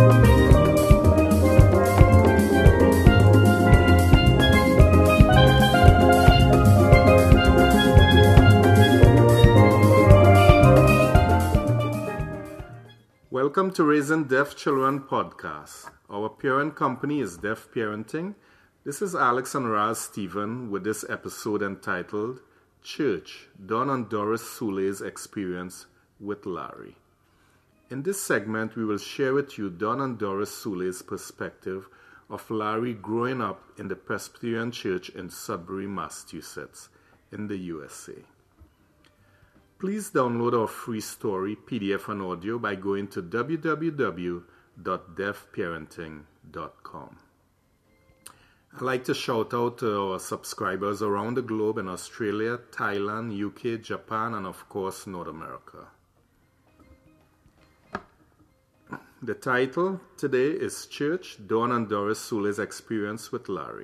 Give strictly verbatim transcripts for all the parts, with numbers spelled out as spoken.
Welcome to Raising Deaf Children podcast. Our parent company is Deaf Parenting. This is Alex and Raz Stephen with this episode entitled Church, Don and Doris Soule's Experience with Larry. In this segment, we will share with you Don and Doris Soule's perspective of Larry growing up in the Presbyterian Church in Sudbury, Massachusetts, in the U S A. Please download our free story, P D F and audio by going to w w w dot deaf parenting dot com. I'd like to shout out to our subscribers around the globe in Australia, Thailand, U K, Japan, and of course, North America. The title today is Church, Don and Doris Soule's Experience with Larry.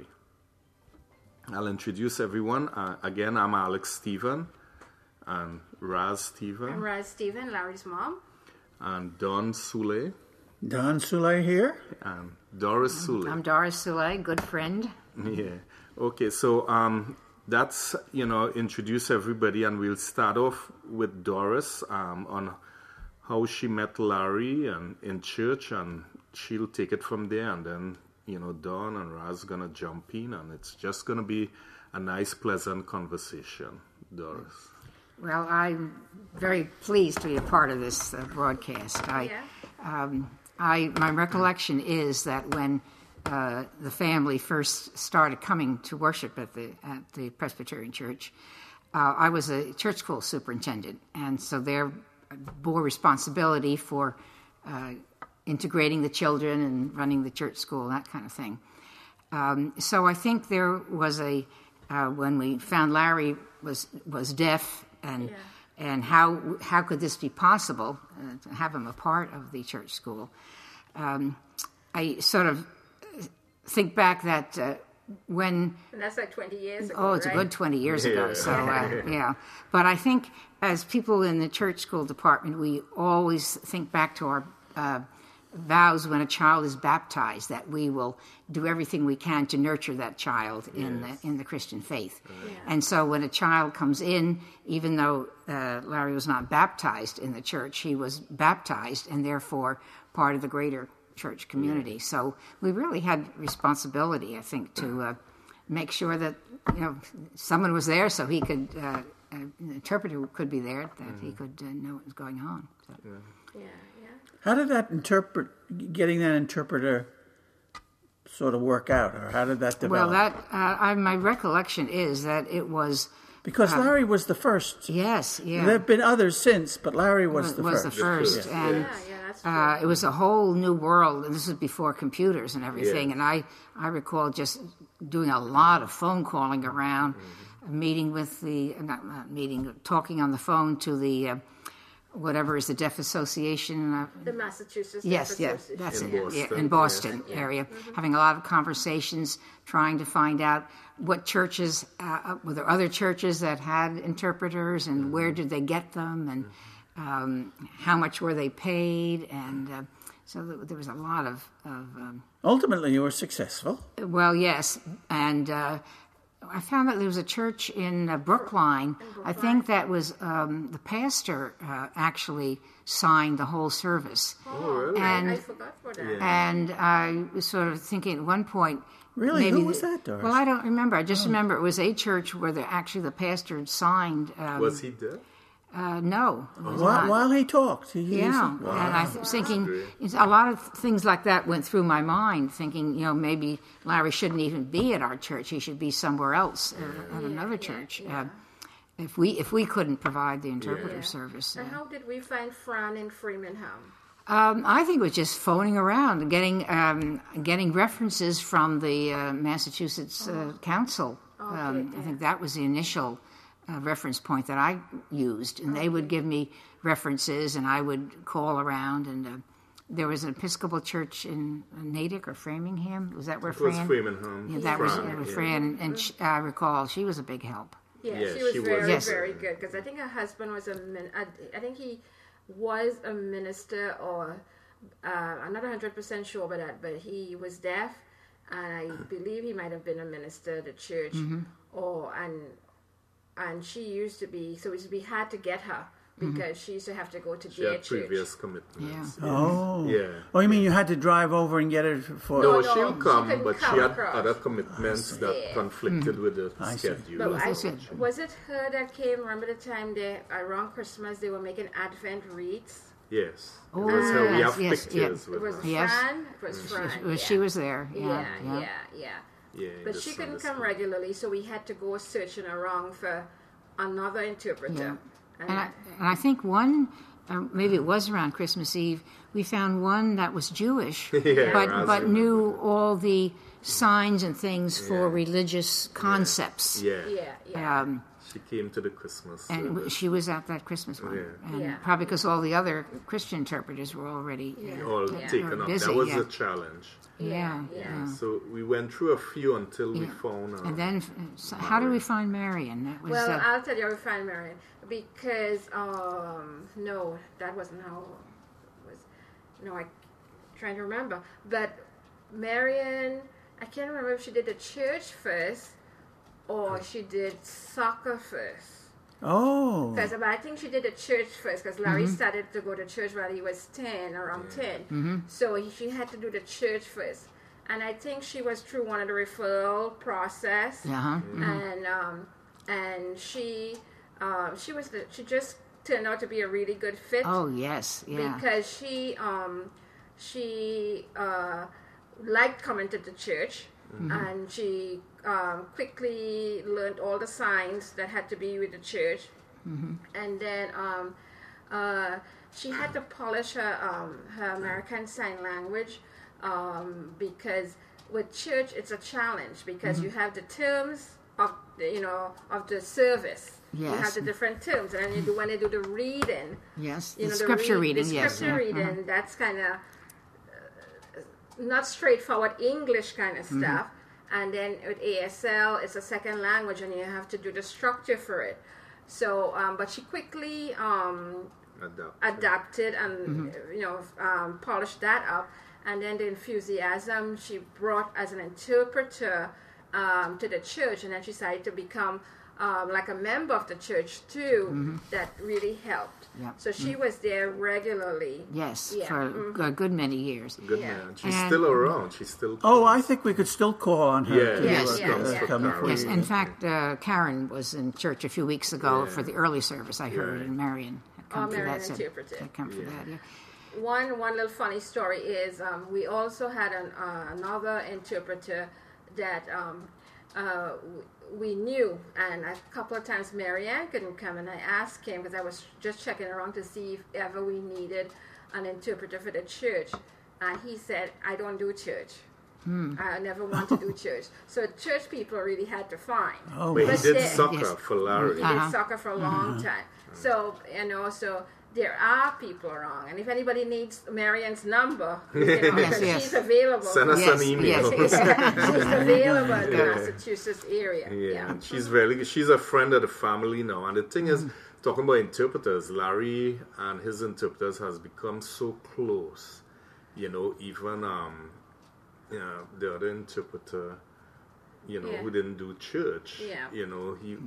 I'll introduce everyone. Uh, again, I'm Alex Stephen. And Raz Stephen. I'm Raz Stephen, Larry's mom. And Don Soule. Don Soule here. And Doris Soule. I'm Doris Soule, good friend. Yeah. Okay, so um, that's, you know, introduce everybody, and we'll start off with Doris um, on how she met Larry and in church, and she'll take it from there, and then, you know, Don and Raz going to jump in, and it's just going to be a nice, pleasant conversation. Doris. Well, I'm very pleased to be a part of this uh, broadcast. I, yeah. um, I, my recollection is that when uh, the family first started coming to worship at the at the Presbyterian Church, uh, I was a church school superintendent, and so there bore responsibility for uh, integrating the children and running the church school, that kind of thing. Um, so I think there was a uh, when we found Larry was was deaf. And yeah. and how how could this be possible uh, to have him a part of the church school? Um, I sort of think back that uh, when and that's like twenty years ago. Oh, it's right? a good twenty years yeah. ago. So uh, yeah, but I think as people in the church school department, we always think back to our uh, vows when a child is baptized, that we will do everything we can to nurture that child in yes. the in the Christian faith. Yeah. And so when a child comes in, even though uh, Larry was not baptized in the church, he was baptized and therefore part of the greater church community. Yeah. So we really had responsibility, I think, to uh, make sure that, you know, someone was there so he could, uh, uh, an interpreter could be there, that mm-hmm. he could uh, know what was going on. So. Yeah. yeah. How did that interpret, getting that interpreter sort of work out, or how did that develop? Well, that uh, I, my recollection is that it was because uh, Larry was the first. Yes, yeah. There have been others since, but Larry was, was the was first. the first, yes. and Yeah, yeah, that's true. uh, it was a whole new world. And this was before computers and everything. Yeah. And I, I recall just doing a lot of phone calling around, mm-hmm. meeting with the not, not meeting, talking on the phone to the. Uh, whatever is the Deaf Association. Uh, the Massachusetts yes, Deaf yes, Association. that's in it. Boston, Yeah, in Boston yeah. area, Mm-hmm. having a lot of conversations, trying to find out what churches, uh, were there other churches that had interpreters, and mm-hmm. where did they get them, and um, how much were they paid, and uh, so there was a lot of... of um, Ultimately, you were successful. well, yes, and... Uh, I found that there was a church in uh, Brookline. Brookline. I think that was um, the pastor uh, actually signed the whole service. Oh, really? And, I, I forgot for that. Yeah. And I was sort of thinking at one point... Really? Maybe Who was the, that, Doris? Well, I don't remember. I just Oh. remember it was a church where the, actually the pastor had signed... Um, Was he deaf? Uh, no. It was while, not. while he talked. He, he Yeah, was- wow. and I was thinking, That's a lot of things like that went through my mind, thinking, you know, maybe Larry shouldn't even be at our church. He should be somewhere else, uh, at another yeah, church. yeah. Uh, if we if we couldn't provide the interpreter Yeah. service. And Uh, how did we find Fran in Framingham? um, I think it was just phoning around and getting, um, getting references from the uh, Massachusetts uh, Council. Okay, um, I yeah. think that was the initial uh, reference point that I used, and they would give me references, and I would call around. And uh, there was an Episcopal church in Natick or Framingham. Was that where It was Fran? Framingham. Yeah, that was Fran, uh, yeah. Fran, and she, I recall she was a big help. Yeah, Yeah, she was she was. very, Yes. very good, because I think her husband was a min- I, I think he was a minister or uh, I'm not one hundred percent sure about that, but he was deaf, and I believe he might have been a minister at the church, Mm-hmm. or and and she used to be. So we had to get her because she used to have to go to She their had church. previous commitments. Oh. Yeah. Oh, you mean you had to drive over and get it for... No, No, she'll she come, couldn't but come she had across. other commitments that Yeah. conflicted with the I see. schedule. But I, That's it. was it her that came? Remember the time they around Christmas they were making Advent wreaths? Yes. It Oh, was her. We yes, have yes, pictures It with was her. Yes. Fran. It was Fran. She, was- yeah. she was there. Yeah, Yeah, yeah. yeah, yeah. Yeah, in But the she Sunday couldn't come school. regularly, so we had to go searching around for another interpreter. Yeah. And And I, and I think one, uh, maybe it was around Christmas Eve, we found one that was Jewish, Yeah, but I but remember. knew all the signs and things for Yeah. religious concepts. Yeah. yeah, yeah. Um, She came to the Christmas. and service. w- she was at that Christmas one, Yeah. and Yeah. probably because all the other Christian interpreters were already. Yeah. all Yeah. taken Or up. busy, That was yeah. a challenge. Yeah, Yeah, yeah. yeah. So we went through a few until we Yeah. found. Um, And then, uh, so how did we find Marion? That was. Well, uh, I'll tell you how we find Marion because um no, that wasn't how it was. No, I'm trying to remember. But Marion, I can't remember if she did the church first or she did soccer first. Oh. Because I think she did the church first because Larry started to go to church while he was ten, around ten. So he, she had to do the church first. And I think she was through one of the referral process. uh-huh. And um, and she um, she was the, she just turned out to be a really good fit Oh yes, yeah. because she um, she uh, liked coming to the church and she um, quickly learned all the signs that had to be with the church and then um, uh, she had to polish her um, her American Sign Language um, because with church it's a challenge because you have the terms of the, you know of the service. You Yes. have the different terms, and then you do, when they do the reading, Yes, you the know, scripture read- reading. the Yes, scripture yeah, reading. uh-huh. That's kind of uh, not straightforward English kind of Mm-hmm. stuff. And then with A S L, it's a second language, and you have to do the structure for it. So, um, but she quickly um, adapt. adapted and Mm-hmm. you know um, polished that up, and then the enthusiasm she brought as an interpreter um, to the church, and then she decided to become um, like a member of the church too. That really helped. Mm-hmm. Yeah. So she was there regularly. Yes, Yeah. for Mhm. a good many years. Good Yeah. man. She's And- still around. She's still. Oh, I think we could still call on her Yeah. to Yes, uh, yes, uh, yes. come if we- Yes, in fact, uh, Karen was in church a few weeks ago Yeah. for the early service. I heard, Yeah. and Marion had come Oh, for Marion that. said- interpreted. had come for Yeah. that. Yeah. One one little funny story is um, we also had an, uh, another interpreter that um, uh, w- we knew, and a couple of times Marianne couldn't come, and I asked him because I was just checking around to see if ever we needed an interpreter for the church, and he said, "I don't do church. I never want to do church." So church people really had to find. Oh, But he But did they- soccer Yes. for Larry. He Uh-huh. did soccer for a long time. So, you know, so there are people around. And if anybody needs Marian's number, you know, Yes, yes. she's available. Send us Yes, an email. yes. She's available in the Massachusetts area. Yeah, Yeah. and she's very she's a friend of the family now. And the thing is, talking about interpreters, Larry and his interpreters has become so close. You know, even um, you know, the other interpreter, you know, Yeah. who didn't do church. Yeah. You know, he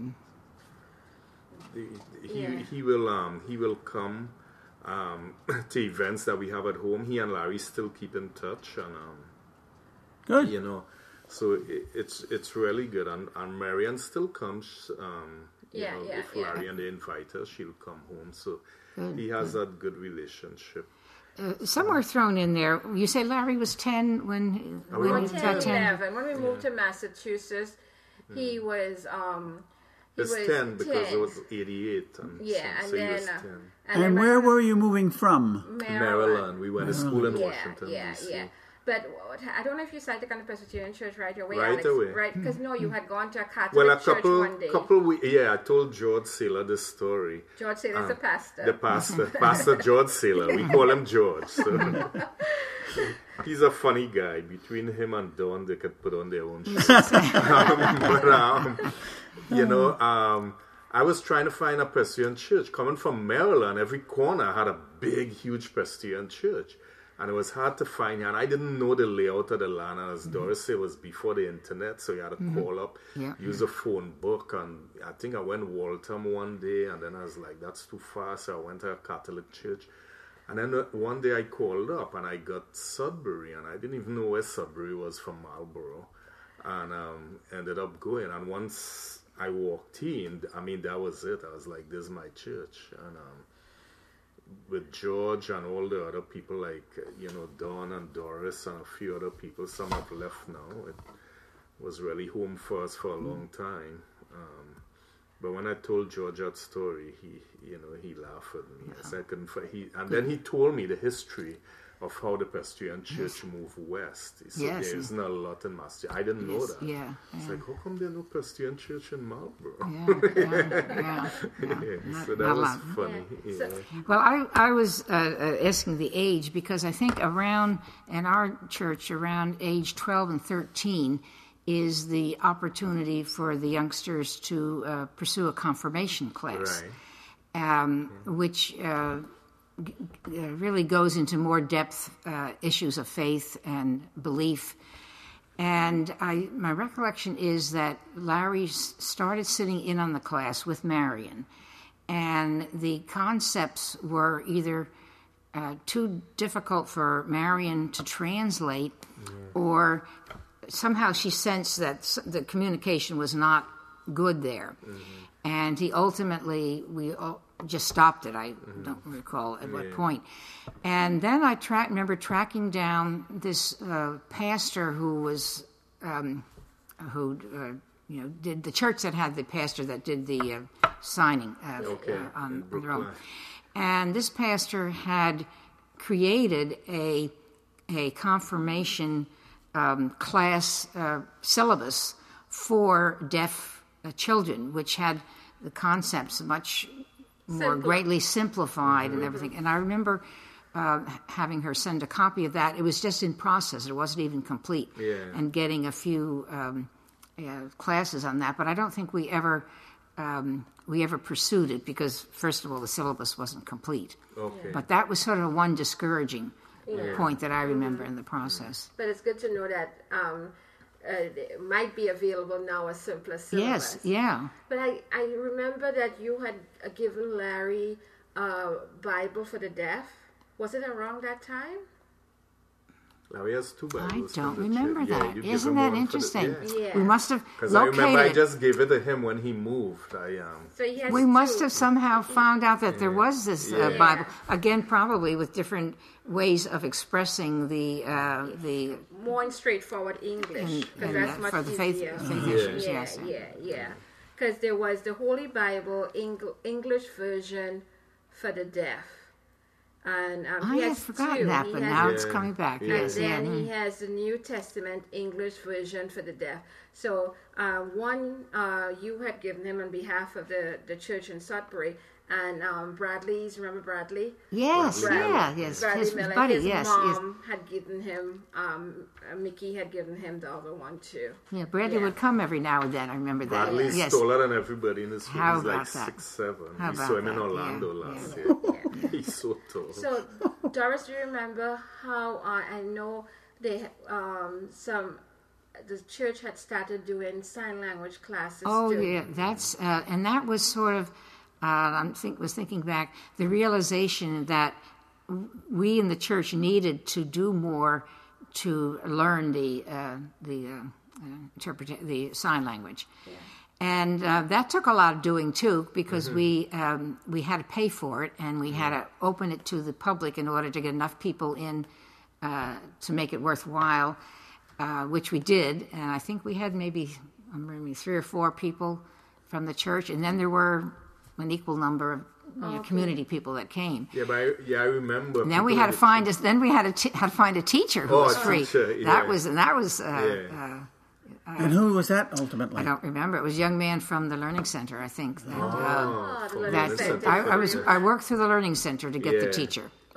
the- he Yeah. he will um he will come um to events that we have at home. He and Larry still keep in touch, and um. Good. You know, so it, it's it's really good, and and Marianne still comes. Um, you Yeah, know, yeah, if yeah. Larry and they invite her, she'll come home. So Good, he has that good relationship. Uh, somewhere thrown in there, you say Larry was ten when, we when We were were he ten, ten, got ten. eleven. When we moved to Massachusetts, he was um he It's was ten because ten. it was eighty-eight, and Yeah, so, and so he then was uh, ten. and, And then where my- were you moving from? Maryland. We went to school in Yeah, Washington yeah, D C. yeah. But what, I don't know if you started to come to Presbyterian Church right away, Right Alex. away. Right? Because no, you had gone to a Catholic Well, a church couple, one day. couple, we, yeah. I told George Saylor this story. George Saylor's the pastor. The pastor, Pastor George Saylor. We call him George. So. He's a funny guy. Between him and Dawn, they could put on their own show. um, but, um, you know, um, I was trying to find a Presbyterian church. Coming from Maryland, every corner had a big, huge Presbyterian church. And it was hard to find, and I didn't know the layout of the land. And as Doris said, it was before the internet, so you had to mm-hmm. call up, yeah. use a phone book. And I think I went Waltham one day, and then I was like, that's too far, so I went to a Catholic church. And then one day I called up, and I got Sudbury, and I didn't even know where Sudbury was from Marlborough. And um, ended up going. And once I walked in, I mean, that was it. I was like, this is my church. And um, with George and all the other people like, you know, Dawn and Doris and a few other people, some have left now. It was really home for us for a long time. Um, but when I told George that story, he, you know, he laughed at me. Yes, I couldn't find, he, and then he told me the history of how the Presbyterian Church yes. moved west. So yes. there isn't a lot in Massachusetts. I didn't yes. know that. Yeah, it's yeah. like, how come there's no Presbyterian Church in Marlborough? Yeah, yeah, yeah. yeah. yeah. Not, So that was lot. funny. Yeah. Yeah. So, well, I, I was uh, uh, asking the age because I think around, in our church, around age twelve and thirteen is the opportunity for the youngsters to uh, pursue a confirmation class, Right. um, yeah. which uh, g- g- really goes into more depth uh, issues of faith and belief. And I, my recollection is that Larry s- started sitting in on the class with Marion, and the concepts were either uh, too difficult for Marion to translate, yeah. or somehow she sensed that s- the communication was not good there. Mm-hmm. And he ultimately, we all just stopped it. I mm-hmm. don't recall at yeah. what point. And then I tra- remember tracking down this uh, pastor who was, um, who, uh, you know, did the church that had the pastor that did the uh, signing uh, okay. uh, on In the road. And this pastor had created a a confirmation um, class uh, syllabus for deaf uh, children, which had the concepts much more Simple. greatly simplified Mm-hmm. and everything. And I remember uh, having her send a copy of that. It was just in process. It wasn't even complete. Yeah. And getting a few um, uh, classes on that. But I don't think we ever um, we ever pursued it because, first of all, the syllabus wasn't complete. Okay. But that was sort of one discouraging Yeah. point that I remember in the process. But it's good to know that um, uh, it might be available now as simpler syllabus. Yes, yeah. But I, I remember that you had uh, given Larry a Bible for the deaf. Was it around that time? Larry has two I Bibles. don't from the remember church. Yeah, that. you give Isn't him that one for the- interesting? yeah. Yeah. We must have Because I remember I located. just gave it to him when he moved. I um. So he has We must two. have somehow found out that there was this uh, Yeah. Bible. Again, probably with different ways of expressing the uh, the more in straightforward English In- because in, that's uh, much for the faith- easier. faith Yeah. issues. Yeah, Yes. yeah, yeah. Because there was the Holy Bible Eng- English version for the deaf, and um, I he had has forgotten two. that, He but has- now it's Yeah. coming back. Yeah. Yes, and yeah. then he mm. has the New Testament English version for the deaf. So uh, one uh, you had given him on behalf of the, the church in Sudbury, and um, Bradley's, remember Bradley? Yes, Bradley, yeah, yes. Bradley His Miller. buddy, His yes, yes. mom had given him, um, uh, Mickey had given him the other one too. Yeah, Bradley Yeah. would come every now and then. I remember that. Bradley Yes. taller than everybody in this room. How He's like about that? six seven. How We about saw him in that? Orlando Yeah, last yeah. year. He's so tall. So, Doris, do you remember how uh, I know they um, some the church had started doing sign language classes? Oh too. yeah, that's uh, and that was sort of uh, I think was thinking back the realization that we in the church needed to do more to learn the uh, the uh, uh, interpret the sign language. Yeah. And uh, that took a lot of doing too, because mm-hmm. we um, we had to pay for it, and we had to open it to the public in order to get enough people in uh, to make it worthwhile, uh, which we did. And I think we had maybe I'm maybe three or four people from the church, and then there were an equal number of you know, Okay. community people that came. Yeah, but I, yeah, I remember. And then we people had to that- find us. Then we had to t- had to find a teacher who Oh, was a free. teacher, yeah. That was and that was. Uh, Yeah. uh, And who was that ultimately? I don't remember. It was a young man from the Learning Center, I think. That, uh, Oh, the from Learning that the Center. I, I was I worked through the Learning Center to get the Yeah. teacher.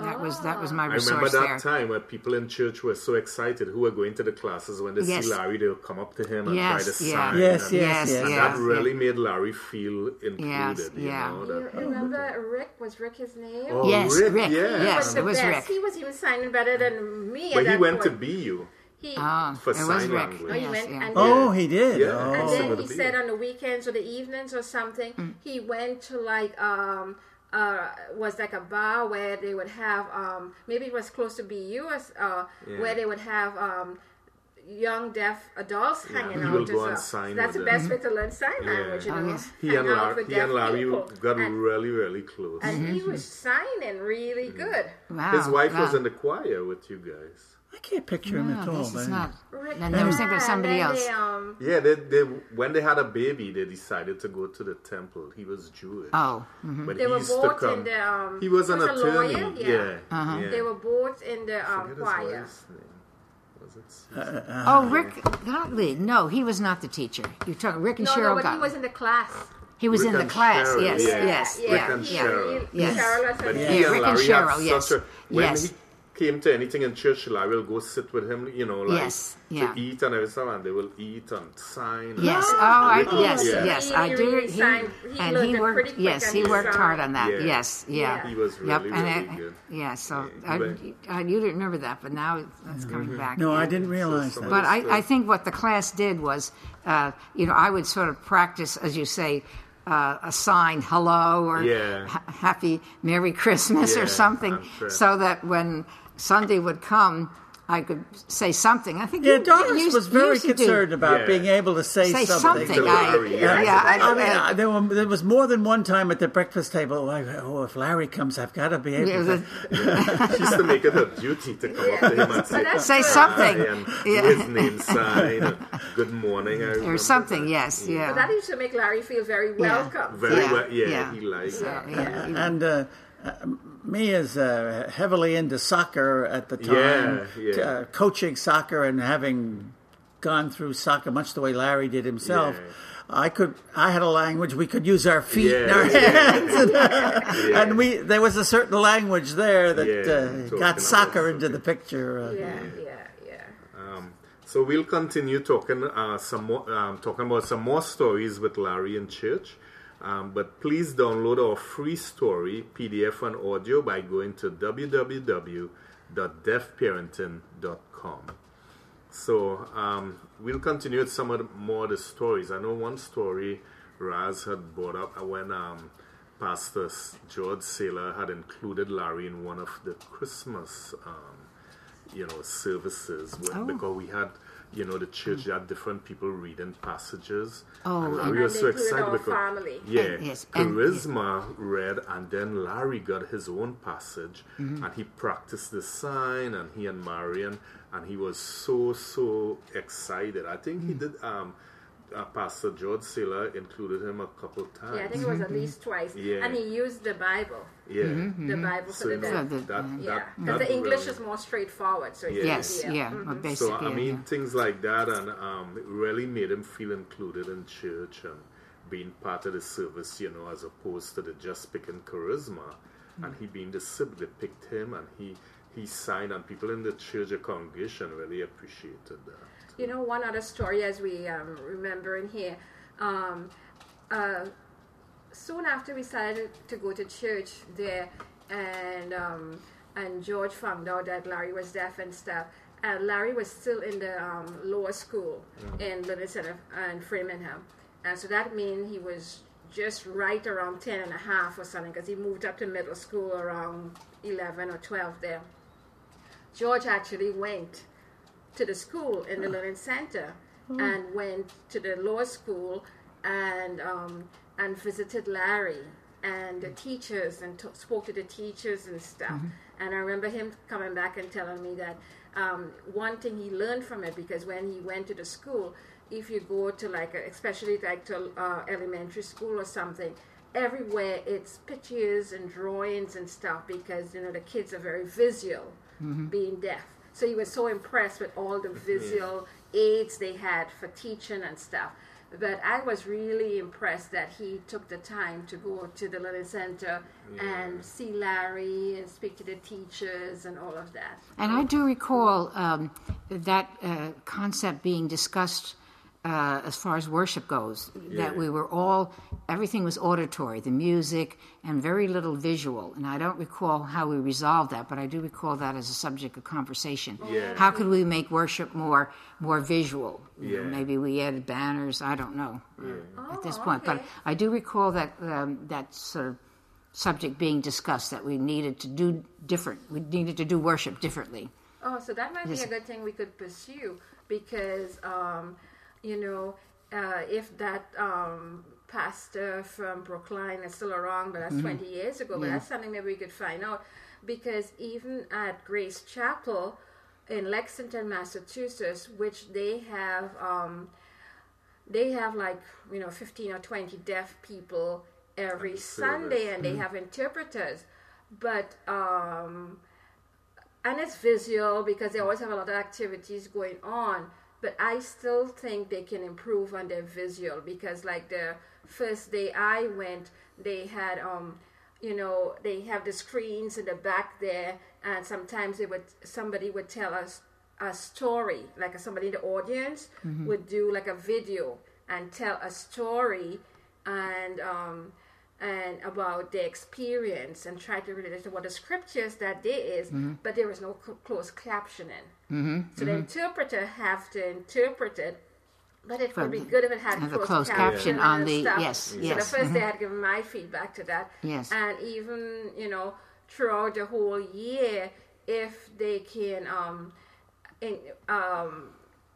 That was that was my I resource remember that there. time where people in church were so excited who were going to the classes when they Yes. see Larry, they'll come up to him and Yes, try to yeah. sign. Yes, and, yes, yes. and yeah, that really yeah. made Larry feel included. Yes, you yeah. know, You that, remember Rick? Was Rick his name? Oh, Yes, Rick, Rick, yeah. yes. was the it was best. Rick. He was even signing better than me. But at he that went to point. B U. He, Oh, For it was sign Rick. language. Oh, he Yes, went yeah. and Oh, he did. Yeah. Oh. And So then would he it be. said on the weekends or the evenings or something, Mm. he went to like um uh was like a bar where they would have um maybe it was close to B U or, uh Yeah. where they would have um young deaf adults Yeah, hanging he out will as go well. and sign So that's the with best them. way to learn sign Yeah. language, you Oh, know. yes. He hang and, out Larry, with he deaf and Larry people. got and, really, really close. and he was signing really Mm. good. Wow. His wife wow. was in the choir with you guys. I can't picture him at No, all. this is man. not. Rick, Then I was thinking of yeah, somebody and then else. They, um, Yeah, they, they when they had a baby, they decided to go to the temple. He was Jewish. Oh, mhm. But They he were used to both come. in the, um, he was an was a attorney. lawyer, yeah. yeah. Uh-huh. yeah. they were both in the I um, forget his choir. wife's name. Was it Susan? Oh, Rick Gottlieb. No, he was not the teacher. You're talking Rick and No, Cheryl no, but he Gottlieb. was in the class. He was Rick in the and class. Cheryl, Yes, yeah. yes, yeah, Rick yeah, and he- Cheryl. he- Yes. Cheryl But and he Yeah, and Rick and Larry Cheryl, had yes. such a when Yes. he came to anything in church, Larry will go sit with him, you know, like Yes, to yeah. eat and everything, and they will eat and sign. Yes. And Oh, I, Rick- yes, yeah. yes. He I do. really He, signed- he and learned he it worked. pretty quick Yes, and he he worked signed. hard on that. Yeah. Yes, yeah. Yeah. He was Yep, really, and really I- good. Yeah. So Yeah, I, but- I, you didn't remember that, but now that's coming back. No, I yeah. didn't realize some that. of But Understood. I, I think what the class did was, uh, you know, I would sort of practice, as you say, uh, a sign, hello, or Yeah. ha- happy Merry Christmas, Yeah, or something, I'm sure. so that when Sunday would come, I could say something. I think Yeah, you, Doris you, was you very used to do- concerned about Yeah. being able to say, Say something. something. To I, Larry, yeah, yeah. I, I mean, I- uh, there, were, there was more than one time at the breakfast table. Like, oh, if Larry comes, I've got to be able yeah, to. the- She used to make it her duty to come up to him and say, that's say good. something. "Hi," and Yeah. do his name sign, and good morning, I or remember something. that. Yes, yeah. But that used to make Larry feel very welcome. Very Yeah, well, yeah, yeah. he liked So, it. yeah, you- And uh, uh, me as uh, heavily into soccer at the time, Yeah, yeah. t- uh, coaching soccer and having gone through soccer much the way Larry did himself. Yeah. I could. I had a language we could use our feet and Yeah, our yeah. hands, and, uh, Yeah. and we there was a certain language there that Yeah, uh, talking got about soccer into something. the picture. Uh, Yeah, yeah, yeah. Um, so we'll continue talking uh, some more, um, talking about some more stories with Larry in church. Um, but please download our free story, P D F and audio, by going to w w w dot deaf parenting dot com. So um, we'll continue with some of the, more of the stories. I know one story Raz had brought up when um, Pastor George Saylor had included Larry in one of the Christmas, um, you know, services when, Oh. because we had, you know, the church had different people reading passages. Oh, and and- Larry And was they so included excited our because family. yeah, And- yes, and- Charisma read, and then Larry got his own passage, Mm-hmm. and he practiced the sign, and he and Marion, and he was so so excited. I think Mm. he did. Um, uh, Pastor George Saylor included him a couple times. Yeah, I think it was at least twice. Yeah. And he used the Bible, yeah. the Bible So for you the know, deaf. the- that, that, Yeah, that because the English really- is more straightforward. So it's Yeah. yes, easier. yeah. Mhm. Well, So basically, I mean, yeah. things like that, and um, it really made him feel included in church and being part of the service, you know, as opposed to the just picking charisma. And he being the sib, they picked him, and he he signed, and people in the church, the congregation, really appreciated that. You know, one other story as we um, remember in here. Um, uh, soon after we started to go to church there, and um, and George found out that Larry was deaf and stuff. And Larry was still in the um, lower school in Livingston and Framingham, and so that means he was just right around ten and a half or something, because he moved up to middle school around eleven or twelve there. George actually went to the school in the learning center and went to the law school and um, and visited Larry and the teachers and t- spoke to the teachers and stuff. And I remember him coming back and telling me that um, one thing he learned from it, because when he went to the school, if you go to like, a, especially like to uh, elementary school or something, everywhere it's pictures and drawings and stuff, because you know the kids are very visual, being deaf. So he was so impressed with all the visual aids they had for teaching and stuff. But I was really impressed that he took the time to go to the Learning Center Yeah. and see Larry and speak to the teachers and all of that. And I do recall um, that uh, concept being discussed uh, as far as worship goes, Yeah. that we were all, everything was auditory, the music, and very little visual. And I don't recall how we resolved that, but I do recall that as a subject of conversation. Yeah. How could we make worship more more visual? You know, Yeah. maybe we added banners, I don't know Oh, at this point. okay. But I do recall that um, that sort of subject being discussed, that we needed to do different, we needed to do worship differently. Oh, so that might Yes. be a good thing we could pursue because, um, you know, uh, if that um, pastor from Brookline is still around, but that's twenty years ago, but Yeah. that's something that we could find out. Because even at Grace Chapel in Lexington, Massachusetts, which they have, um, they have like, you know, fifteen or twenty deaf people every Sunday, and they have interpreters. But, um, and it's visual because they always have a lot of activities going on. But I still think they can improve on their visual because, like the first day I went, they had, um, you know, they have the screens in the back there, and sometimes they would somebody would tell us a story, like somebody in the audience would do like a video and tell a story, and um, and about their experience and try to relate it to what the scriptures that day is, but there was no c- closed captioning. Mm-hmm. So the interpreter have to interpret it, but it would be good if it had And the closed, closed caption caption on and the- stuff. yes, So yes, the 1st mhm. day I had given my feedback to that. Yes. And even, you know, throughout the whole year, if they can um, in, um,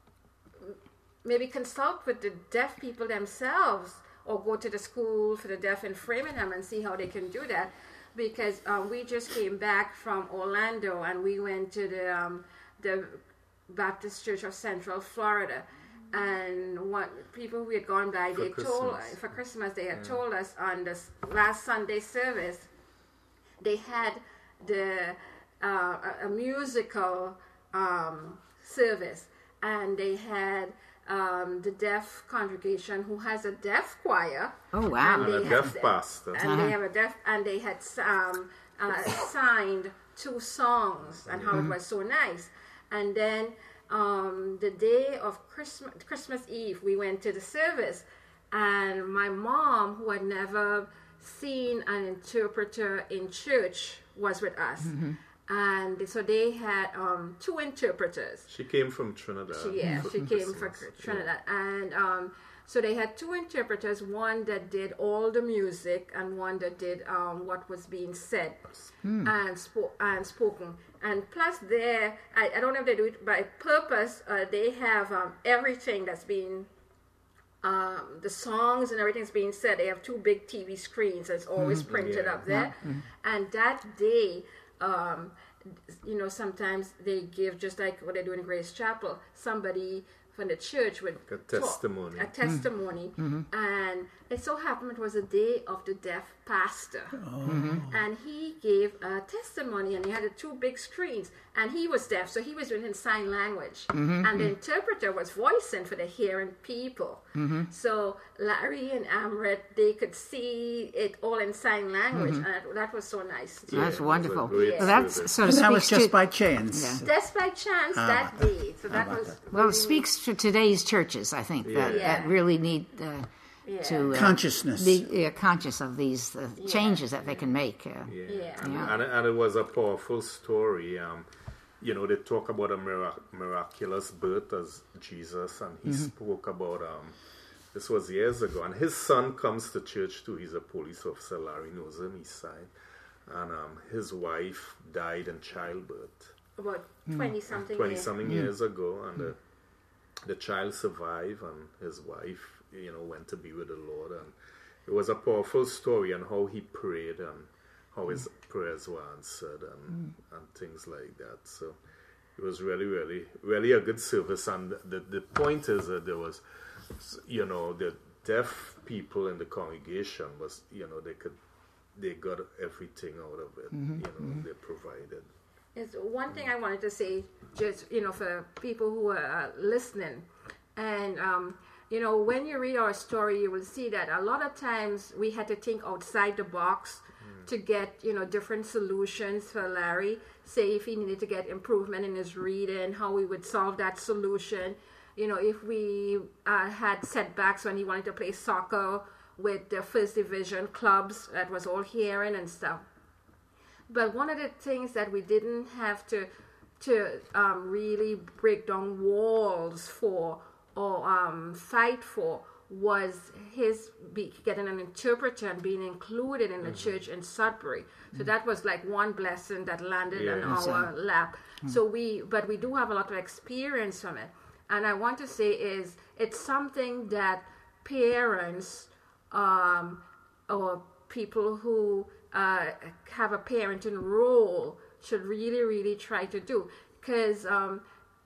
maybe consult with the deaf people themselves or go to the school for the deaf in Framingham and see how they can do that. Because um, we just came back from Orlando and we went to the um, the Baptist Church of Central Florida. And what people who had gone by, For they told Christmas. for Christmas, they had told us on this last Sunday service, they had the uh, a, a musical um, service, and they had um, the deaf congregation who has a deaf choir. Oh, wow. And And a they deaf had- pastor. And Uh-huh. they have a deaf, and they had um, uh, signed two songs, and how it was so nice. And then um, the day of Christmas, Christmas Eve, we went to the service, and my mom, who had never seen an interpreter in church, was with us. And so they had um, two interpreters. She came from Trinidad. She, yeah, for she came from Christmas. Trinidad, and um, so they had two interpreters: one that did all the music, and one that did um, what was being said and spoke and spoken. And plus, there, I, I don't know if they do it by purpose. Uh, they have um, everything that's being. Um, the songs and everything's being said. They have two big T V screens that's always printed Yeah. up there. And that day, um, you know, sometimes they give, just like what they do in Grace Chapel, somebody from the church would Like a talk- testimony. a testimony, and it so happened it was a day of the deaf pastor, and he gave a testimony, and he had the two big screens, and he was deaf, so he was doing in sign language, and the interpreter was voicing for the hearing people. So Larry and Amrit, they could see it all in sign language, and that, that was so nice. too. Yeah, That's it was a wonderful. great Well, that's service. sort of And that was speaks just to, by chance. Yeah. That's by chance that day, so that was well, it really- speaks to today's churches, I think, that, Yeah. that really need uh, Yeah. to uh, Consciousness. be uh, conscious of these uh, changes that they can make. Uh, Yeah. Yeah. And, Yeah. and, and it was a powerful story. Um, you know, they talk about a mirac- miraculous birth as Jesus, and he spoke about, um, this was years ago, and his son comes to church too. He's a police officer, Larry knows him, East Side. And um, his wife died in childbirth about twenty something. twenty years. something years ago, and the, the child survived, and his wife, you know, went to be with the Lord. And it was a powerful story on how he prayed and how his prayers were answered and, and things like that. So it was really, really, really a good service. And the, the point is that there was, you know, the deaf people in the congregation was, you know, they could, they got everything out of it, you know, they provided. It's one thing I wanted to say, just, you know, for people who are uh, listening, and um, you know, when you read our story, you will see that a lot of times we had to think outside the box mm. to get, you know, different solutions for Larry. Say if he needed to get improvement in his reading, how we would solve that solution. You know, if we uh, had setbacks when he wanted to play soccer with the first division clubs, that was all hearing and stuff. But one of the things that we didn't have to to um, really break down walls for or um, fight for was his be, getting an interpreter and being included in the mm-hmm. church in Sudbury. So mm-hmm. that was like one blessing that landed yeah, in our so. lap. Mm-hmm. So we, but we do have a lot of experience from it. And I want to say is it's something that parents um, or people who uh, have a parenting role should really, really try to do. Because um,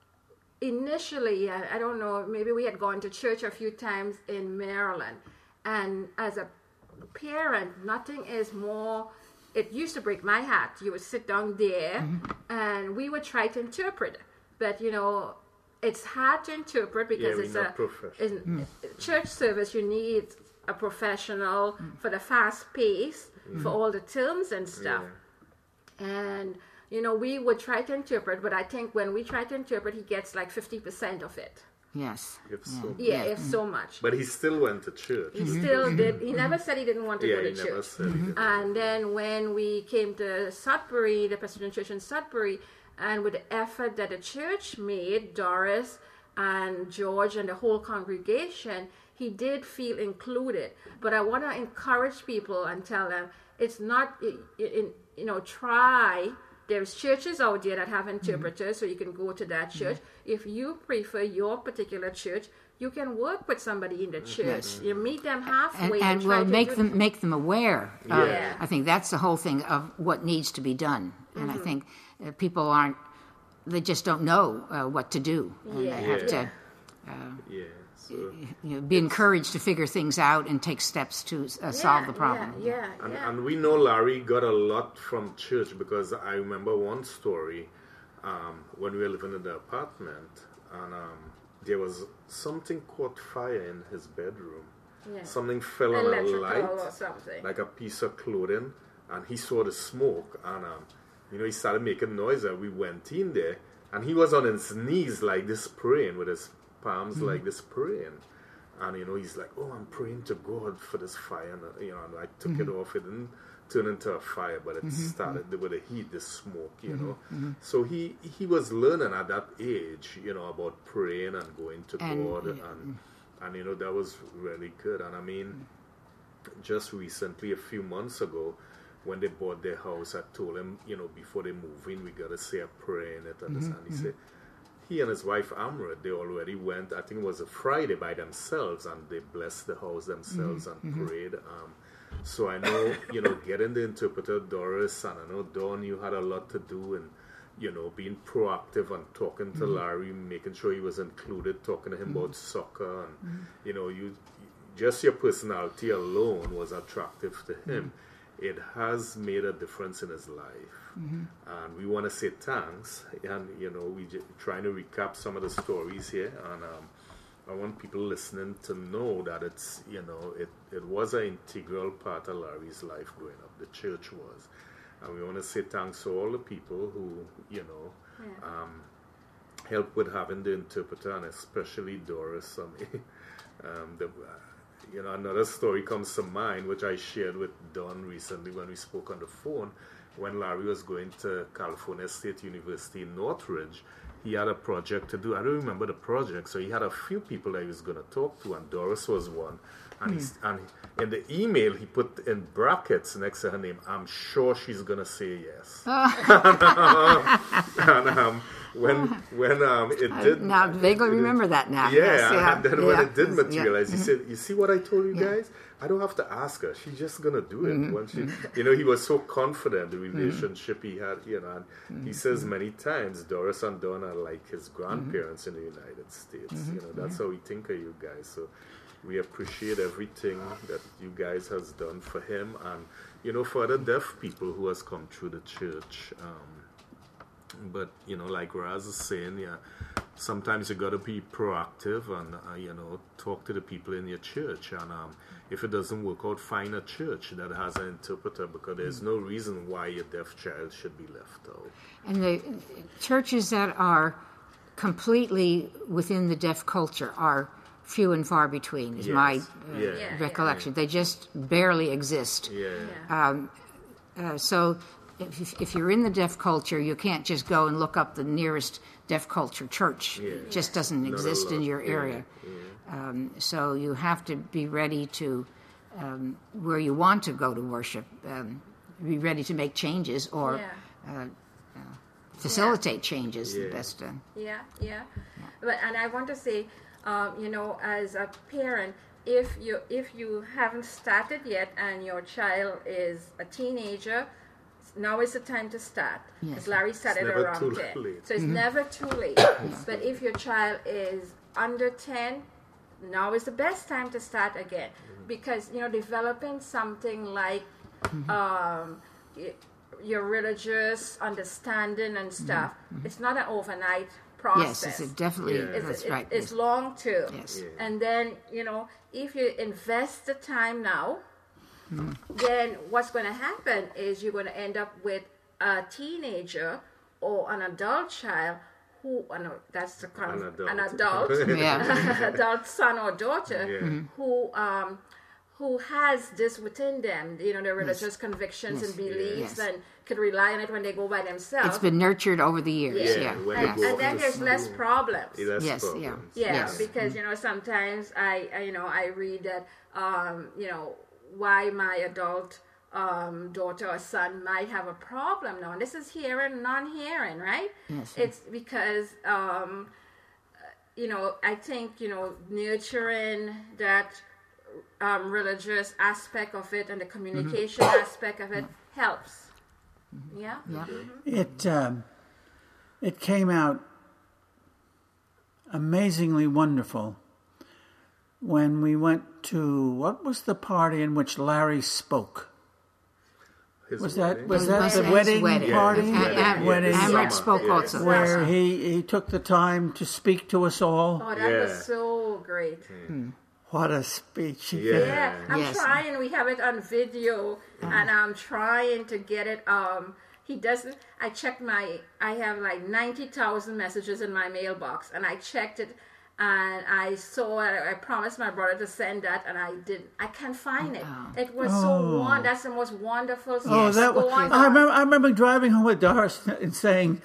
initially, I, I don't know, maybe we had gone to church a few times in Maryland. And as a parent, nothing is more, it used to break my heart. You would sit down there mm-hmm. and we would try to interpret. But, you know, it's hard to interpret because yeah, it's a it's, mm. church service. You need a professional mm. for the fast pace, mm. for all the terms and stuff. Yeah. And, you know, we would try to interpret, but I think when we try to interpret, he gets like fifty percent of it. Yes. If yeah. so. Yeah, yeah. if mm-hmm. so much. But he still went to church. He mm-hmm. still did. He never said he didn't want to yeah, go to he church. Never said he didn't. And then when we came to Sudbury, the Presbyterian Church in Sudbury, and with the effort that the church made, Doris and George and the whole congregation, he did feel included. But I want to encourage people and tell them it's not, you know, try. There's churches out there that have interpreters, mm-hmm. so you can go to that church. Mm-hmm. If you prefer your particular church, you can work with somebody in the church. Yes. You meet them halfway, and, and, and we'll make them make them aware. Yeah. Uh, I think that's the whole thing of what needs to be done. And mm-hmm. I think uh, people aren't. They just don't know uh, what to do, and yeah. they have yeah. to uh, yeah. so you know, be encouraged to figure things out and take steps to uh, yeah, solve the problem. Yeah, yeah, and, yeah. and we know Larry got a lot from church, because I remember one story um, when we were living in the apartment, and um, there was something caught fire in his bedroom. Yeah. Something fell on a light, or something. like a piece of clothing, and he saw the smoke, and um, you know, he started making noise, and we went in there, and he was on his knees like this praying, with his palms mm-hmm. like this praying. And, you know, he's like, oh, I'm praying to God for this fire. And, you know, and I took mm-hmm. it off. It didn't turn into a fire, but it mm-hmm. started with the heat, the smoke, you mm-hmm. know. Mm-hmm. So he, he was learning at that age, you know, about praying and going to and, God. Yeah. And, and, you know, that was really good. And, I mean, mm-hmm. just recently, a few months ago, when they bought their house, I told him, you know, before they move in, we got to say a prayer in it. And, mm-hmm. and he said, he and his wife, Amrit, they already went, I think it was a Friday, by themselves, and they blessed the house themselves mm-hmm. and mm-hmm. prayed. Um, so I know, you know, getting the interpreter, Doris, and I know, Dawn, you had a lot to do in, you know, being proactive and talking to mm-hmm. Larry, making sure he was included, talking to him mm-hmm. about soccer. And, mm-hmm. you know, you just your personality alone was attractive to him. Mm-hmm. It has made a difference in his life. Mm-hmm. And we want to say thanks. And, you know, we're j- trying to recap some of the stories here. And um, I want people listening to know that it's, you know, it, it was an integral part of Larry's life growing up. The church was. And we want to say thanks to all the people who, you know, yeah. um, helped with having the interpreter, and especially Doris. I mean, um, the, You know, another story comes to mind, which I shared with Don recently when we spoke on the phone. When Larry was going to California State University in Northridge, he had a project to do. I don't remember the project, so he had a few people that he was going to talk to, and Doris was one. And, mm. he's, and in the email, he put in brackets next to her name, I'm sure she's going to say yes. and, um, and um, when when um, it did... Now, I vaguely it, remember that now. Yeah, yes, yeah and then yeah. when it did materialize, yeah. he said, you see what I told you yeah. guys? I don't have to ask her. She's just going to do it. Mm-hmm. When she, you know, he was so confident, the relationship mm-hmm. he had, you know, and mm-hmm. he says many times, Doris and Dawn are like his grandparents mm-hmm. in the United States. Mm-hmm. You know, that's yeah. how we think of you guys. So we appreciate everything that you guys has done for him, and, you know, for other deaf people who has come through the church. Um, but, you know, like Raz is saying, yeah, sometimes you got to be proactive and uh, you know, talk to the people in your church, and um, if it doesn't work out, find a church that has an interpreter, because there's no reason why your deaf child should be left out. And the churches that are completely within the deaf culture are few and far between, is Yes. my uh, Yeah. Yeah. recollection. They just barely exist. Yeah. Yeah. Um, uh, so if, if you're in the deaf culture, you can't just go and look up the nearest deaf culture church. Yeah. It just doesn't Not a exist in lot. your Yeah, area. yeah. Um, so you have to be ready to, um, where you want to go to worship, um, be ready to make changes or Yeah. uh, uh, facilitate changes. Yeah. The best. Uh, Yeah, yeah. But and I want to say, um, you know, as a parent, if you if you haven't started yet and your child is a teenager, now is the time to start. Yes. As Larry started never around too ten, late. so it's never too late. But if your child is under ten, now is the best time to start again, because you know developing something like um, y- your religious understanding and stuff. It's not an overnight process. yes, it's a definitely. Yeah. It's, That's it- right. it's long too. Yes. Yeah. And then, you know, if you invest the time now, then what's going to happen is you're going to end up with a teenager or an adult child who, oh no, that's the con- An adult. an adult, Yeah. adult son or daughter Yeah. who um, who has this within them, you know, their religious convictions Yes. and beliefs, Yes. and could rely on it when they go by themselves. It's been nurtured over the years. Yeah. Yeah. when and, they go and off then to there's less school. problems. Yeah, that's Yes, yeah. problems. Yeah, Yes. because you know sometimes I, I you know I read that um, you know why my adult um, daughter or son might have a problem now, and this is hearing, non-hearing, right? Yes. It's because um, you know I think you know nurturing that um, religious aspect of it and the communication aspect of it helps. Yeah. Yeah. It um, it came out amazingly wonderful when we went to, what was the party in which Larry spoke? His Was that wedding. was It that was the his wedding, wedding. Yeah, party? his Yeah, wedding. yeah. Wedding. this Amrit summer. spoke Yeah. also. Where he, he took the time to speak to us all. Oh, that Yeah. was so great. What a speech he Yeah. gave. Yeah, I'm Yes. trying. We have it on video, and I'm trying to get it. Um, he doesn't. I checked my. I have like ninety thousand messages in my mailbox, and I checked it, and I saw. I promised my brother to send that, and I did. I can't find it. It was so Oh. one. That's the most wonderful. Oh, Yes. that Go was. on, I remember. I remember driving home with Doris and saying,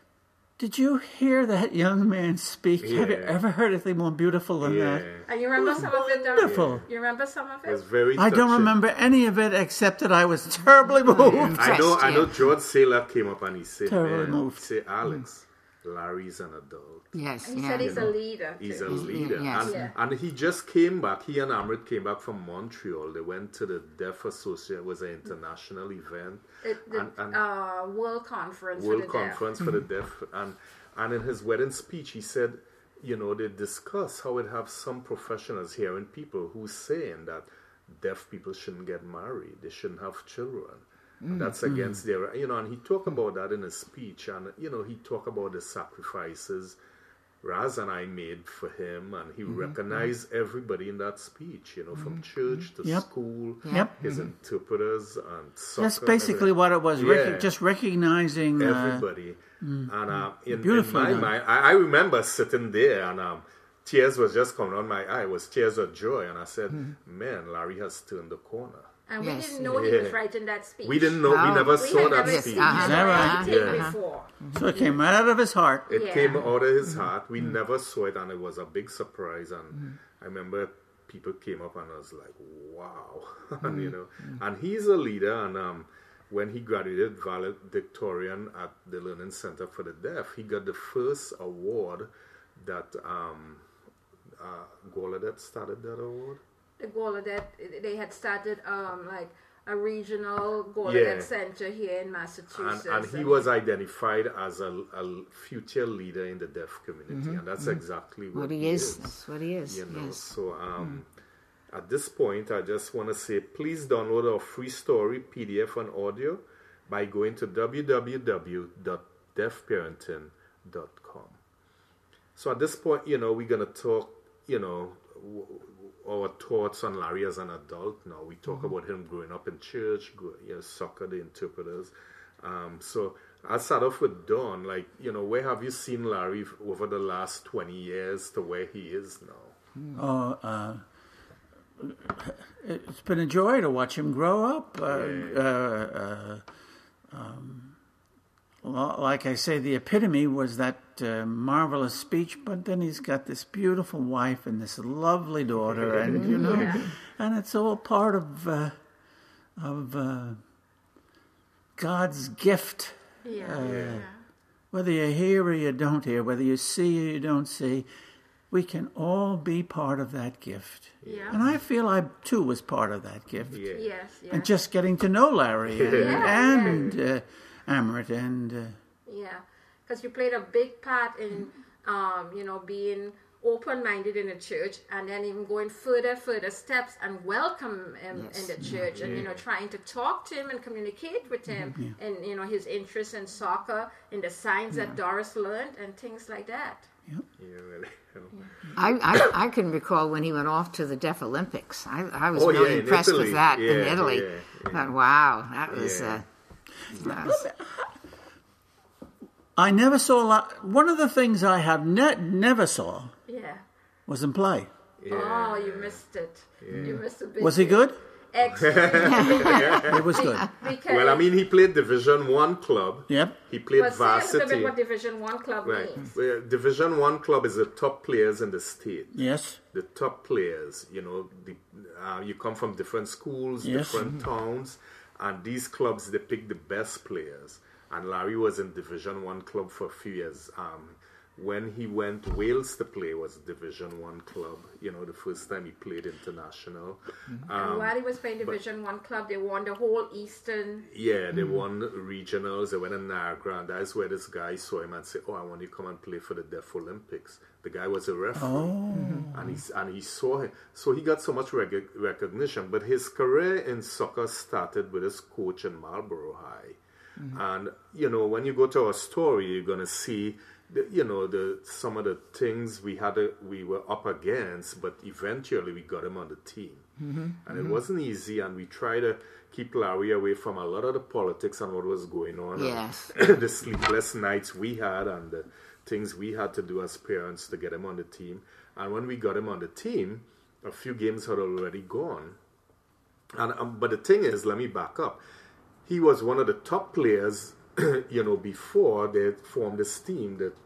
"Did you hear that young man speak? Have you Yeah. ever heard anything more beautiful than Yeah. that?" And you remember some of it, Doris? Wonderful. You remember some of It was it? very I don't touching. remember any of it except that I was terribly moved. I know, I know. Yeah. George Saylor came up and he said, Terribly man, moved. he said, Alex, Larry's an adult. Yes. He yeah. said he's You a know, leader. He's too. a leader. yes. And, Yeah. and he just came back. He and Amrit came back from Montreal. They went to the Deaf Association. It was an international event. It, the and, and uh, World Conference World for the Deaf. Conference for the Deaf. And, and in his wedding speech, he said, you know, they discuss how it have some professionals hearing people who's saying that deaf people shouldn't get married. They shouldn't have children. And that's against their, you know, and he talked about that in his speech. And, you know, he talked about the sacrifices Raz and I made for him. And he recognized everybody in that speech, you know, from church to Yep. school, Yep. his interpreters and soccer. That's and basically everything. what it was. Yeah. Rec- just recognizing. Uh, Everybody. And uh, in, in Beautifully my done. mind, I, I remember sitting there and um, tears was just coming on my eye. It was tears of joy. And I said, man, Larry has turned the corner. And we Yes. didn't know he Yeah. was writing that speech. We didn't know, we No. never We saw had that never speech. seen Uh-huh. Is that right? anything Yeah. before. So it came right out of his heart. It Yeah. came out of his heart. We never saw it, and it was a big surprise. And I remember people came up and I was like, "Wow!" and you know, and he's a leader. And um, when he graduated valedictorian at the Learning Center for the Deaf, he got the first award that um, uh, Gallaudet started that award. The Gallaudet, they had started um, like a regional Gallaudet Yeah. center here in And, Massachusetts. and he was identified as a, a future leader in the deaf community, and that's exactly what, What he is. That's what he is. You know, Yes. so um, at this point, I just want to say, please download our free story, P D F and audio, by going to w w w dot deaf parenting dot com. So at this point, you know, we're going to talk, you know, w- our thoughts on Larry as an adult now. We talk mm-hmm. about him growing up in church, go, you know, soccer, the interpreters. Um, so I'll start off with Dawn. Like, you know, where have you seen Larry over the last twenty years to where he is now? Oh, uh, it's been a joy to watch him grow up. Uh, yeah. uh, uh, um, well, like I say, the epitome was that uh, marvelous speech, but then he's got this beautiful wife and this lovely daughter, and you know, yeah. and it's all part of uh, of uh, God's gift. Yeah. Uh, yeah. Whether you hear or you don't hear, whether you see or you don't see, we can all be part of that gift. Yeah. And I feel I, too, was part of that gift. Yeah. Yes, yes. And just getting to know Larry and, yeah, and yeah. Uh, Amrit and... Uh, yeah, because you played a big part in, um, you know, being open-minded in the church, and then even going further, further steps and welcome him yes. in the church, yeah. and, you know, trying to talk to him and communicate with him, yeah. and, you know, his interest in soccer, in the signs yeah. that Doris learned, and things like that. Yep. Yeah, really. Yeah. I, I I can recall when he went off to the Deaf Olympics. I, I was oh, really yeah, impressed Italy. with that yeah, in Italy. Yeah, yeah. Thought, wow, that was... Yeah. Uh, that was I never saw... La- One of the things I have ne- never saw Yeah. was him play. Yeah. Oh, you missed it. Yeah. You missed a bit. Was he good? Excellent. It was good. Because Well, I mean, he played Division One club. Yep. He played but say a little varsity. bit what Division One club Right. means. Well, Division One club is the top players in the state. Yes. The top players, you know, the, uh, you come from different schools, Yes. different towns, and these clubs, they pick the best players. And Larry was in Division One club for a few years. Um, when he went to Wales to play was Division One club. You know, the first time he played international. And Um, while he was playing Division One club, they won the whole Eastern. yeah, they won regionals. They went in Niagara, and that's where this guy saw him and said, "Oh, I want you to come and play for the Deaf Olympics." The guy was a referee, Oh. and he and he saw him, so he got so much rec- recognition. But his career in soccer started with his coach in Marlborough High, and you know, when you go to our story, you're gonna see. The, you know the some of the things we had a, we were up against, but eventually we got him on the team, mm-hmm. and it wasn't easy. And we tried to keep Larry away from a lot of the politics and what was going on, Yes. and the sleepless nights we had, and the things we had to do as parents to get him on the team. And when we got him on the team, a few games had already gone. And um, but the thing is, let me back up. He was one of the top players. You know, before they formed this team, that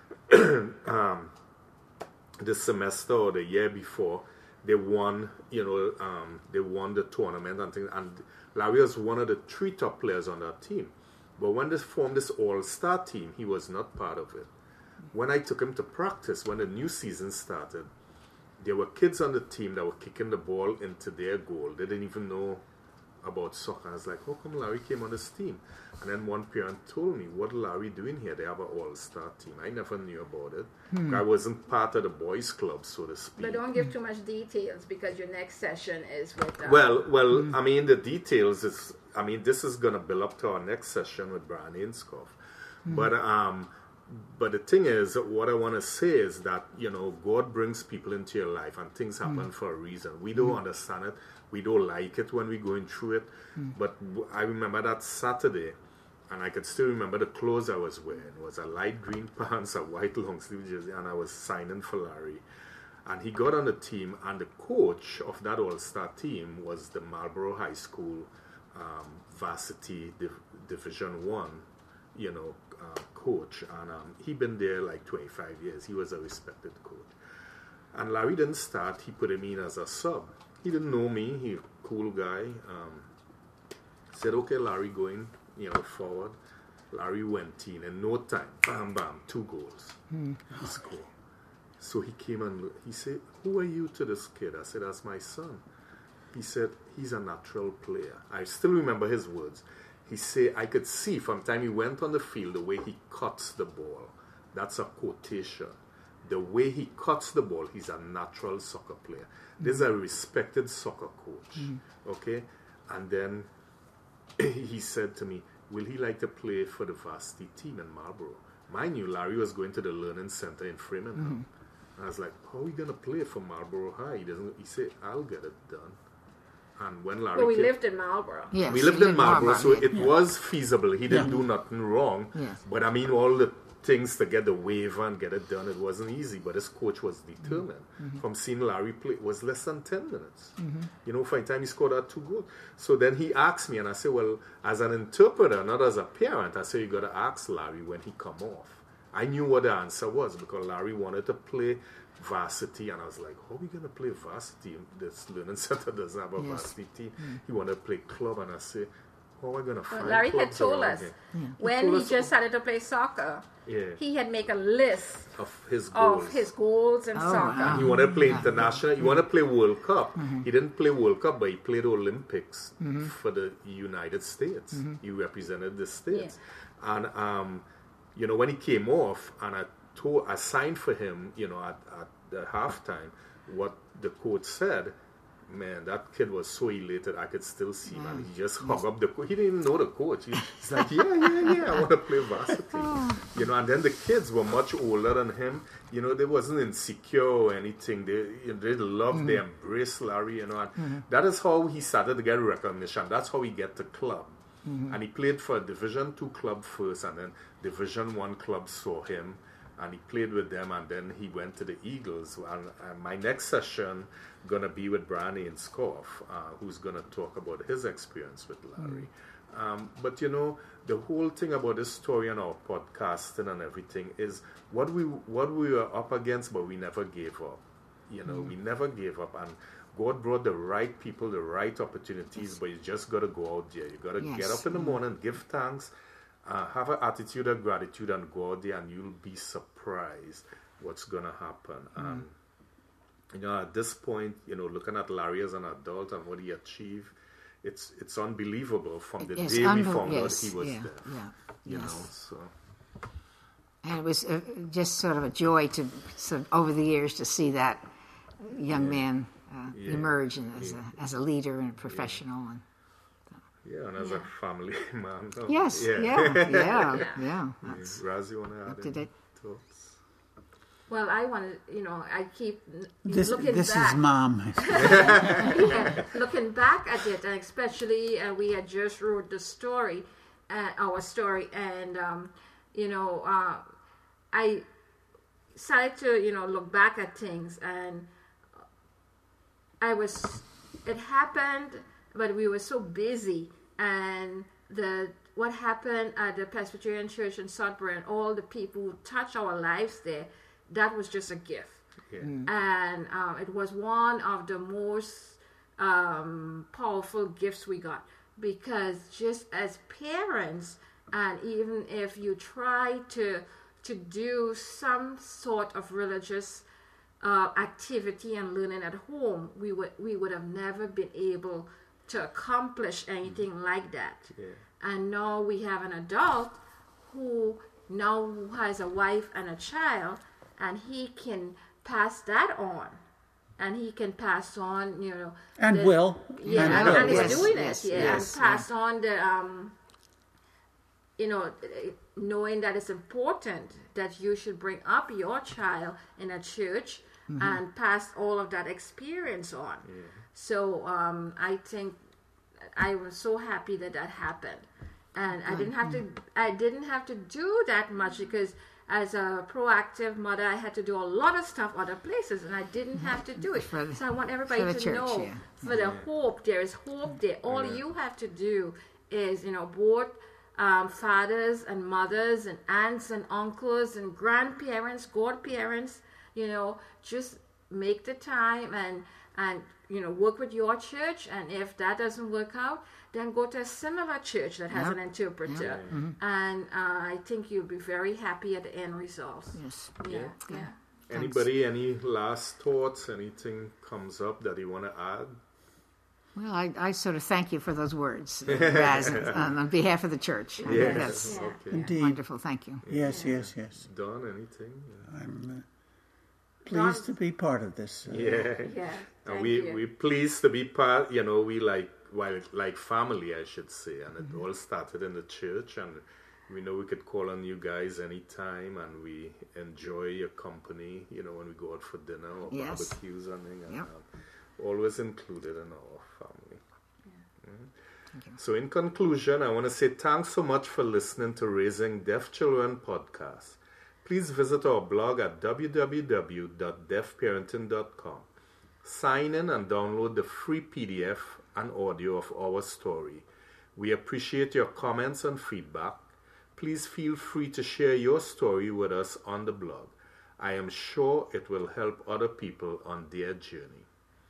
um, this semester or the year before, they won. You know, um, they won the tournament and things. And Larry was one of the three top players on that team. But when they formed this all-star team, he was not part of it. When I took him to practice, when the new season started, there were kids on the team that were kicking the ball into their goal. They didn't even know about soccer. I was like, how come Larry came on this team? And then one parent told me, what Larry doing here? They have an all-star team. I never knew about it. Hmm. I wasn't part of the boys' club, so to speak. But don't give too much details, because your next session is with... Uh, well, well, hmm. I mean, the details is... I mean, this is going to build up to our next session with Brian Ainscough. Hmm. But, um, but the thing is, what I want to say is that, you know, God brings people into your life, and things happen hmm. for a reason. We don't hmm. understand it. We don't like it when we're going through it. Hmm. But I remember that Saturday, and I could still remember the clothes I was wearing. It was a light green pants, a white long sleeve jersey, and I was signing for Larry. And he got on the team, and the coach of that all-star team was the Marlborough High School um, varsity div- Division One, you know, uh, coach. And um, he'd been there like twenty-five years. He was a respected coach. And Larry didn't start. He put him in as a sub. He didn't know me. He a cool guy. Um, said, okay, Larry, going, you know, forward. Larry went in in no time. Bam, bam, two goals. Hmm. He scored. So he came and he said, who are you to this kid? I said, that's my son. He said, he's a natural player. I still remember his words. He said, I could see from the time he went on the field, the way he cuts the ball. That's a quotation. The way he cuts the ball, he's a natural soccer player. This is a respected soccer coach, mm. okay? And then he said to me, will he like to play for the varsity team in Marlborough? mind you, Larry was going to the Learning Center in Framingham. Mm-hmm. I was like, how are we going to play for Marlborough High? He doesn't. He said, I'll get it done. And when Larry Well, we came, lived in Marlborough. Yes, we lived you in Marlborough, so yeah. it was feasible. He didn't Yeah. do nothing wrong. Yes. But I mean, all the things to get the waiver and get it done, it wasn't easy. But his coach was determined. Mm-hmm. From seeing Larry play, it was less than ten minutes. Mm-hmm. You know, for a time he scored out two goals. So then he asked me, and I said, well, as an interpreter, not as a parent, I said, you got to ask Larry when he come off. I knew what the answer was because Larry wanted to play varsity, and I was like, how are we going to play varsity? This Learning Center doesn't have a Yes. varsity team. He wanted to play club, and I said, how am I going to Well, find Larry had clubs told around us here? when told he us- just started to play soccer, Yeah. he had make a list Of his goals. of his goals in Oh, soccer. wow. He wanted to play international. He wanted to play World Cup. He didn't play World Cup, but he played Olympics for the United States. He represented the States. And, um, you know, when he came off, and I, told, I signed for him, you know, at, at the halftime, what the coach said, man, that kid was so elated. I could still see him. And he just hung up the coach. He didn't even know the coach. He, he's like, yeah, yeah, yeah, I want to play varsity. You know, and then the kids were much older than him. You know, they wasn't insecure or anything. They, you know, they loved, mm-hmm. they embraced Larry, you know. And mm-hmm. that is how he started to get recognition. That's how he get to club. Mm-hmm. And he played for a Division Two club first, and then Division One club saw him. And he played with them, and then he went to the Eagles. And, and my next session gonna be with Brian Ainscough, uh, who's gonna talk about his experience with Larry. Mm. Um, but you know, the whole thing about this story and our podcasting and everything is what we what we were up against, but we never gave up. You know, mm. we never gave up, and God brought the right people, the right opportunities. Yes. But you just gotta go out there. You gotta yes. get up in the morning, give thanks. Uh, have an attitude of gratitude and go out there, and you'll be surprised what's going to happen. Mm. And, you know, at this point, you know, looking at Larry as an adult and what he achieved, it's it's unbelievable from the yes, day we unbe- found yes, out he was yeah, deaf. Yeah, you yes. know, so. And it was uh, just sort of a joy to, sort of, over the years, to see that young yeah. man uh, yeah. emerge and as, yeah. a, as a leader and a professional. Yeah. and Yeah, and as yeah. a family man. No. Yes, yeah, yeah, yeah, yeah. yeah. yeah. Raz, you want to add any thoughts? Well, I want to, you know, I keep this, looking this back. This is Mom. yeah, looking back at it, and especially uh, we had just wrote the story, uh, our story, and, um, you know, uh, I started to, you know, look back at things, and I was, it happened, but we were so busy, and the what happened at the Presbyterian Church in Sudbury and all the people who touched our lives there, that was just a gift. Yeah. Mm. And um, it was one of the most um, powerful gifts we got, because just as parents, and even if you try to to do some sort of religious uh, activity and learning at home, we would we would have never been able to accomplish anything mm. like that. Yeah. And now we have an adult who now has a wife and a child, and he can pass that on, and he can pass on, you know, and the, will, yeah, and, and, will. and he's yes, doing yes, it, yeah, yes, and pass yeah. on the, um, you know, knowing that it's important that you should bring up your child in a church mm-hmm. and pass all of that experience on. Yeah. So um, I think I was so happy that that happened. And I didn't have to. I didn't have to do that much, because as a proactive mother, I had to do a lot of stuff other places, and I didn't have to do it. The, so I want everybody to church, know, yeah. for the hope, there is hope there. All Yeah. you have to do is, you know, both um, fathers and mothers and aunts and uncles and grandparents, godparents, you know, just make the time and and you know, work with your church. And if that doesn't work out, then go to a similar church that has yep. an interpreter. Yep. Mm-hmm. And uh, I think you'll be very happy at the end results. Yes. Yeah. Yeah. yeah. Anybody, any last thoughts? Anything comes up that you want to add? Well, I, I sort of thank you for those words, uh, Raz, um, on behalf of the church. I Yes. think that's Yeah. Okay. Indeed. wonderful. Thank you. Yes, yes, yes. Don, anything? I'm uh, pleased to be part of this. Uh, Yeah. Yeah. And Thank we you. we pleased to be part. You know, we like well like family, I should say, and it Mm-hmm. all started in the church, and We know we could call on you guys anytime, and we enjoy your company, you know, when we go out for dinner or yes. barbecues and things. Yep. Um, always included in our family. Yeah. Mm-hmm. Thank you. So in conclusion, I want to say thanks so much for listening to Raising Deaf Children podcast. Please visit our blog at w w w dot deaf parenting dot com. Sign in and download the free P D F and audio of our story. We appreciate your comments and feedback. Please feel free to share your story with us on the blog. I am sure it will help other people on their journey.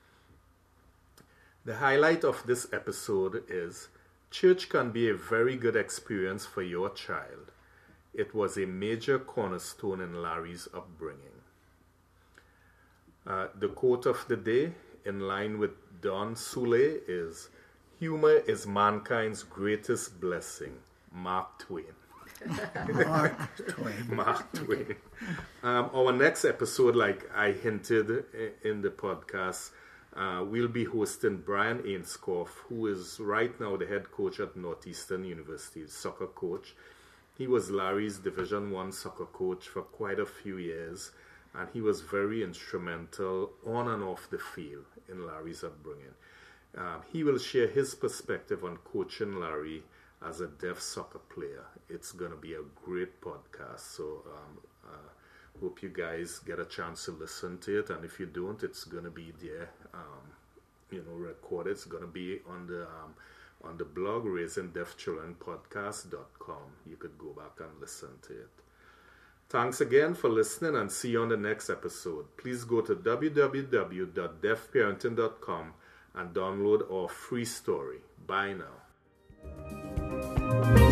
The highlight of this episode is church can be a very good experience for your child. It was a major cornerstone in Larry's upbringing. Uh, the quote of the day, in line with Don Sule, is, "Humor is mankind's greatest blessing." Mark Twain. Mark Twain. Mark Twain. Um, our next episode, like I hinted in the podcast, uh, we'll be hosting Brian Ainscough, who is right now the head coach at Northeastern University, soccer coach. He was Larry's Division One soccer coach for quite a few years, and he was very instrumental on and off the field in Larry's upbringing. Um, he will share his perspective on coaching Larry as a deaf soccer player. It's going to be a great podcast, so um, uh, hope you guys get a chance to listen to it, and if you don't, it's going to be there, um, you know, recorded. It's going to be on the um, on the blog, raising deaf children podcast dot com. You could go back and listen to it. Thanks again for listening, and see you on the next episode. Please go to w w w dot deaf parenting dot com and download our free story. Bye now.